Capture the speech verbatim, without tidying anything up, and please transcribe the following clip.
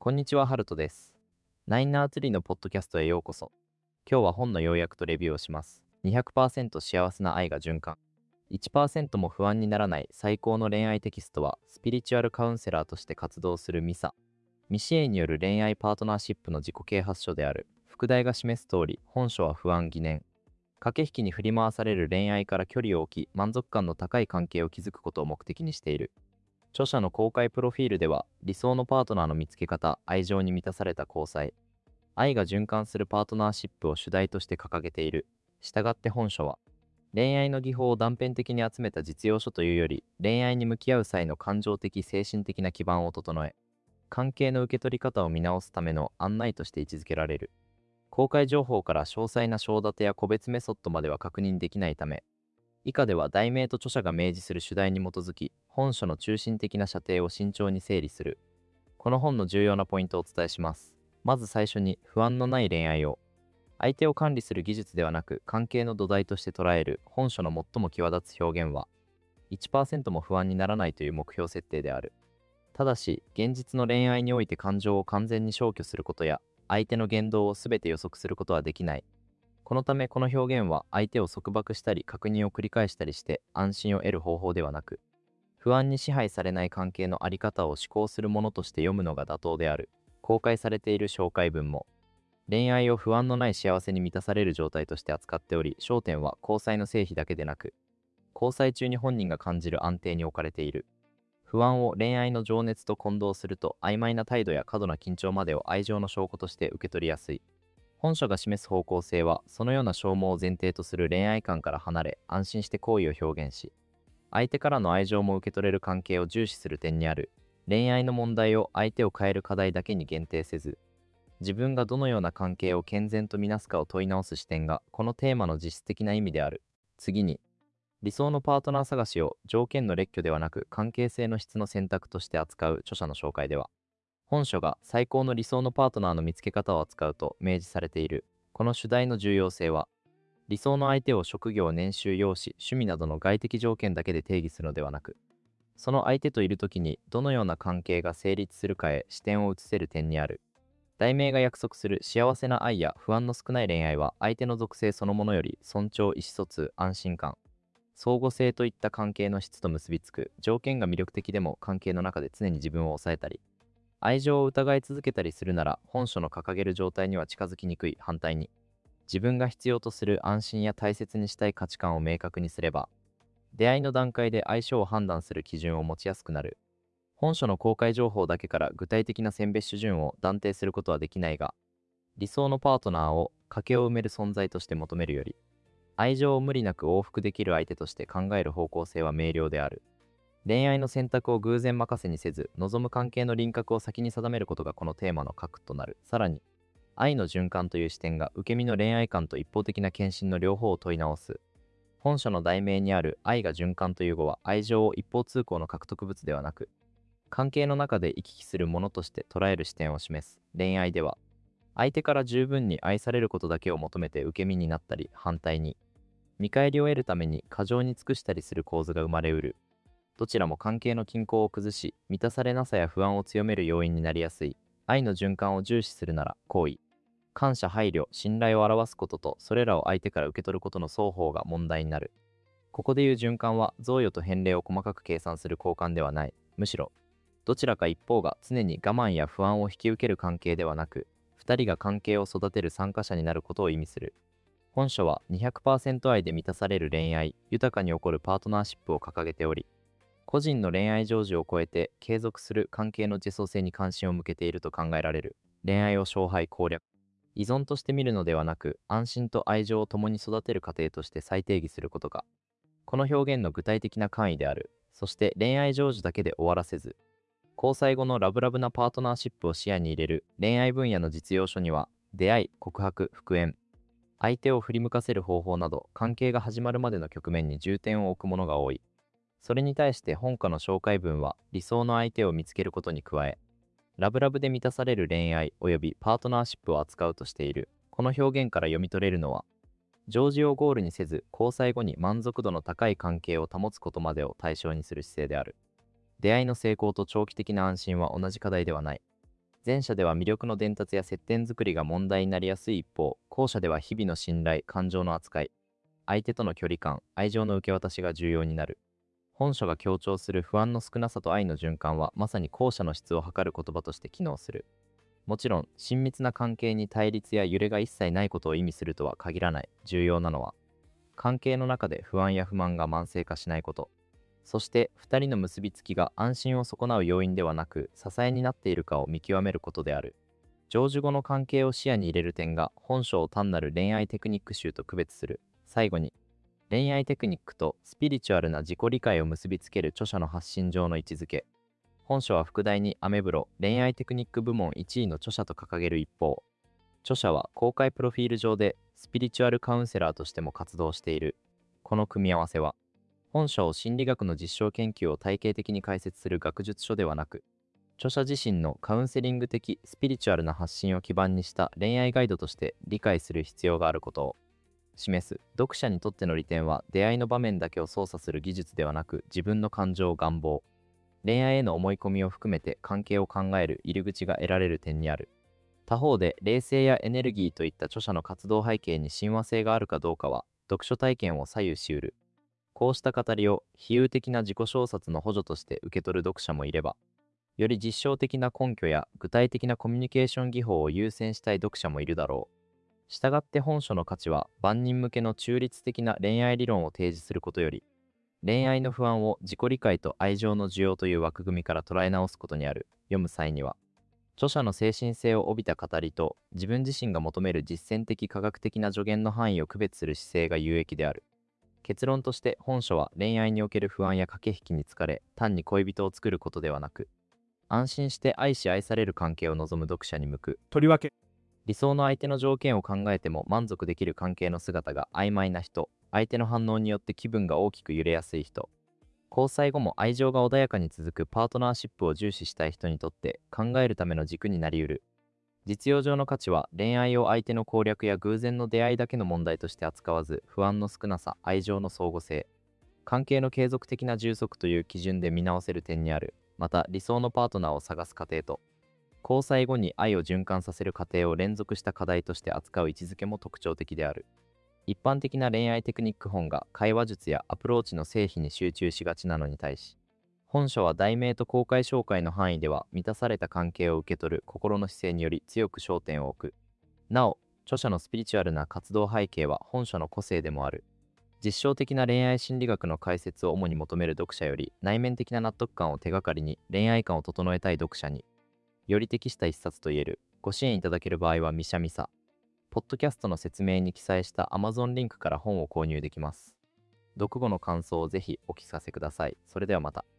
こんにちは、ハルトです。ナインナーツリーのポッドキャストへようこそ。今日は本の要約とレビューをします。にひゃくパーセント 幸せな愛が循環。いちパーセント も不安にならない最高の恋愛テキストは、スピリチュアルカウンセラーとして活動するミサ。ミシエイによる恋愛パートナーシップの自己啓発書である。副題が示す通り、本書は不安疑念。駆け引きに振り回される恋愛から距離を置き、満足感の高い関係を築くことを目的にしている。著者の公開プロフィールでは、理想のパートナーの見つけ方、愛情に満たされた交際、愛が循環するパートナーシップを主題として掲げている。したがって本書は、恋愛の技法を断片的に集めた実用書というより、恋愛に向き合う際の感情的・精神的な基盤を整え、関係の受け取り方を見直すための案内として位置づけられる。公開情報から詳細な章立てや個別メソッドまでは確認できないため、以下では題名と著者が明示する主題に基づき、本書の中心的な射程を慎重に整理する。この本の重要なポイントをお伝えします。まず最初に、不安のない恋愛を。相手を管理する技術ではなく、関係の土台として捉える本書の最も際立つ表現は、いちパーセント も不安にならないという目標設定である。ただし、現実の恋愛において感情を完全に消去することや、相手の言動を全て予測することはできない。このためこの表現は相手を束縛したり確認を繰り返したりして安心を得る方法ではなく、不安に支配されない関係の在り方を思考するものとして読むのが妥当である。公開されている紹介文も、恋愛を不安のない幸せに満たされる状態として扱っており、焦点は交際の成否だけでなく、交際中に本人が感じる安定に置かれている。不安を恋愛の情熱と混同すると、曖昧な態度や過度な緊張までを愛情の証拠として受け取りやすい。本書が示す方向性は、そのような消耗を前提とする恋愛観から離れ、安心して好意を表現し、相手からの愛情も受け取れる関係を重視する点にある。恋愛の問題を相手を変える課題だけに限定せず、自分がどのような関係を健全とみなすかを問い直す視点が、このテーマの実質的な意味である。次に、理想のパートナー探しを条件の列挙ではなく関係性の質の選択として扱う著者の紹介では、本書が最高の理想のパートナーの見つけ方を扱うと明示されている。この主題の重要性は、理想の相手を職業、年収、容姿、趣味などの外的条件だけで定義するのではなく、その相手といるときにどのような関係が成立するかへ視点を移せる点にある。題名が約束する幸せな愛や不安の少ない恋愛は、相手の属性そのものより尊重、意思疎通、安心感、相互性といった関係の質と結びつく。条件が魅力的でも関係の中で常に自分を抑えたり、愛情を疑い続けたりするなら、本書の掲げる状態には近づきにくい。反対に、自分が必要とする安心や大切にしたい価値観を明確にすれば、出会いの段階で相性を判断する基準を持ちやすくなる。本書の公開情報だけから具体的な選別手順を断定することはできないが、理想のパートナーを賭けを埋める存在として求めるより、愛情を無理なく往復できる相手として考える方向性は明瞭である。恋愛の選択を偶然任せにせず、望む関係の輪郭を先に定めることがこのテーマの核となる。さらに、愛の循環という視点が受け身の恋愛観と一方的な献身の両方を問い直す。本書の題名にある愛が循環という語は、愛情を一方通行の獲得物ではなく、関係の中で行き来するものとして捉える視点を示す。恋愛では、相手から十分に愛されることだけを求めて受け身になったり、反対に、見返りを得るために過剰に尽くしたりする構図が生まれうる。どちらも関係の均衡を崩し、満たされなさや不安を強める要因になりやすい。愛の循環を重視するなら、好意、感謝、配慮、信頼を表すことと、それらを相手から受け取ることの双方が問題になる。ここでいう循環は、贈与と返礼を細かく計算する交換ではない。むしろ、どちらか一方が常に我慢や不安を引き受ける関係ではなく、二人が関係を育てる参加者になることを意味する。本書は にひゃくパーセント 愛で満たされる恋愛、豊かに起こるパートナーシップを掲げており、個人の恋愛成就を超えて継続する関係の持続性に関心を向けていると考えられる。恋愛を勝敗攻略、依存として見るのではなく、安心と愛情を共に育てる過程として再定義することが、この表現の具体的な範囲である。そして恋愛成就だけで終わらせず、交際後のラブラブなパートナーシップを視野に入れる恋愛分野の実用書には、出会い、告白、復縁、相手を振り向かせる方法など、関係が始まるまでの局面に重点を置くものが多い。それに対して本科の紹介文は、理想の相手を見つけることに加え、ラブラブで満たされる恋愛及びパートナーシップを扱うとしている。この表現から読み取れるのは、常時をゴールにせず、交際後に満足度の高い関係を保つことまでを対象にする姿勢である。出会いの成功と長期的な安心は同じ課題ではない。 前者では魅力の伝達や接点作りが問題になりやすい一方、後者では日々の信頼、感情の扱い、相手との距離感、愛情の受け渡しが重要になる。本書が強調する不安の少なさと愛の循環は、まさに後者の質を測る言葉として機能する。もちろん、親密な関係に対立や揺れが一切ないことを意味するとは限らない。重要なのは、関係の中で不安や不満が慢性化しないこと。そして、ふたりの結びつきが安心を損なう要因ではなく、支えになっているかを見極めることである。成就後の関係を視野に入れる点が、本書を単なる恋愛テクニック集と区別する。最後に、恋愛テクニックとスピリチュアルな自己理解を結びつける著者の発信上の位置づけ。本書は副題にアメブロ恋愛テクニック部門いちいの著者と掲げる一方、著者は公開プロフィール上でスピリチュアルカウンセラーとしても活動している。この組み合わせは、本書を心理学の実証研究を体系的に解説する学術書ではなく、著者自身のカウンセリング的スピリチュアルな発信を基盤にした恋愛ガイドとして理解する必要があることを示す。読者にとっての利点は、出会いの場面だけを操作する技術ではなく、自分の感情、願望、恋愛への思い込みを含めて関係を考える入り口が得られる点にある。他方で、冷静やエネルギーといった著者の活動背景に親和性があるかどうかは、読書体験を左右しうる。こうした語りを比喩的な自己小説の補助として受け取る読者もいれば、より実証的な根拠や具体的なコミュニケーション技法を優先したい読者もいるだろう。したがって本書の価値は、万人向けの中立的な恋愛理論を提示することより、恋愛の不安を自己理解と愛情の需要という枠組みから捉え直すことにある。読む際には、著者の精神性を帯びた語りと自分自身が求める実践的科学的な助言の範囲を区別する姿勢が有益である。結論として、本書は恋愛における不安や駆け引きに疲れ、単に恋人を作ることではなく、安心して愛し愛される関係を望む読者に向く。とりわけ、理想の相手の条件を考えても満足できる関係の姿が曖昧な人、相手の反応によって気分が大きく揺れやすい人、交際後も愛情が穏やかに続くパートナーシップを重視したい人にとって考えるための軸になりうる。実用上の価値は、恋愛を相手の攻略や偶然の出会いだけの問題として扱わず、不安の少なさ、愛情の相互性、関係の継続的な充足という基準で見直せる点にある。また、理想のパートナーを探す過程と、交際後に愛を循環させる過程を連続した課題として扱う位置づけも特徴的である。一般的な恋愛テクニック本が会話術やアプローチの成否に集中しがちなのに対し、本書は題名と公開紹介の範囲では満たされた関係を受け取る心の姿勢により強く焦点を置く。なお、著者のスピリチュアルな活動背景は本書の個性でもある。実証的な恋愛心理学の解説を主に求める読者より、内面的な納得感を手がかりに恋愛観を整えたい読者により適した一冊と言える。ご支援いただける場合はミシャミサポッドキャストの説明に記載した Amazon リンクから本を購入できます。読後の感想をぜひお聞かせください。それではまた。